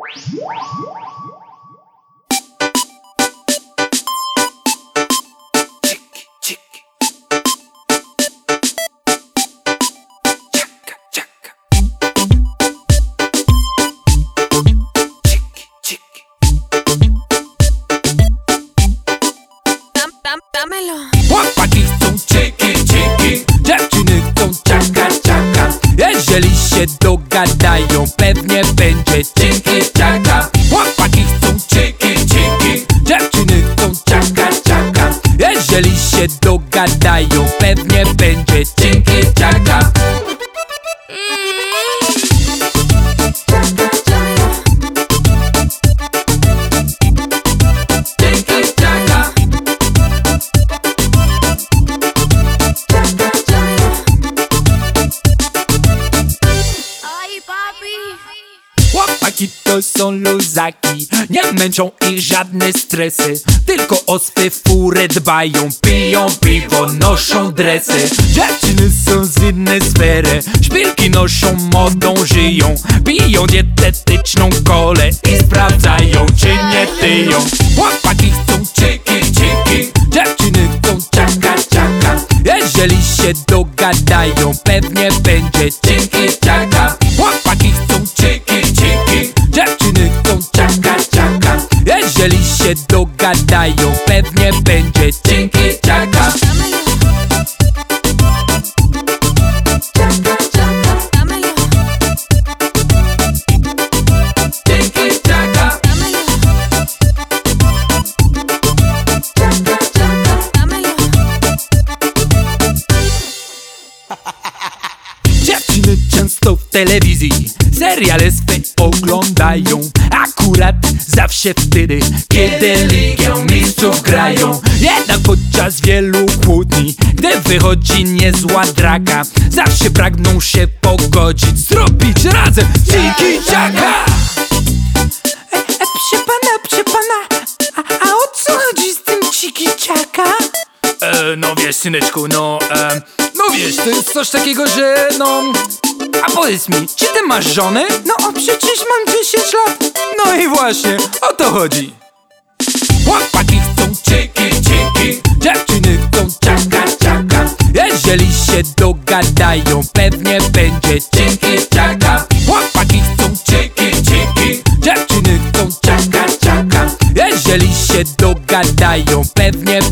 Dámelo. Chłopaki chcą ciki, ciki, dziewczyny chcą ciaka, ciaka. Jeżeli się dogadają, pewnie będzie ciki, ciaka. Chłopaki chcą ciki, ciki, dziewczyny chcą ciaka, ciaka. Jeżeli się dogadają, pewnie będzie ciki, ciaka. Chłopaki to są luzaki, nie męczą ich żadne stresy. Tylko o swe fury dbają, piją piwo, noszą dresy. Dziewczyny są z innej sfery, szpilki noszą, modą żyją. Piją dietetyczną kolę i sprawdzają, czy nie tyją. Chłopaki chcą ciki, ciki, dziewczyny chcą ciaka, ciaka. Jeżeli się dogadają, pewnie będzie ciki, ciaka. Chłopaki chcą ciki, ciki, dziewczyny chcą ciaka, ciaka. Jeżeli się dogadają, pewnie będzie ciki, ciaka. Dziewczyny często w telewizji seriale swe oglądają. Akurat zawsze wtedy, kiedy Ligę Mistrzów grają. Jednak podczas wielu kłótni, gdy wychodzi niezła draka, zawsze pragną się pogodzić, zrobić razem ciki-ciaka. Proszę pana, a o co chodzi z tym ciki-ciaka? No wiesz, syneczku, no wiesz, to jest coś takiego, że a powiedz mi, czy ty masz żonę? No przecież mam 10 lat. No i właśnie, o to chodzi. Chłopaki chcą ciki, ciki, dziewczyny chcą ciaka, ciaka. Jeżeli się dogadają, pewnie będzie ciki, ciaka. Chłopaki chcą ciki, ciki, dziewczyny chcą ciaka, ciaka. Jeżeli się dogadają, pewnie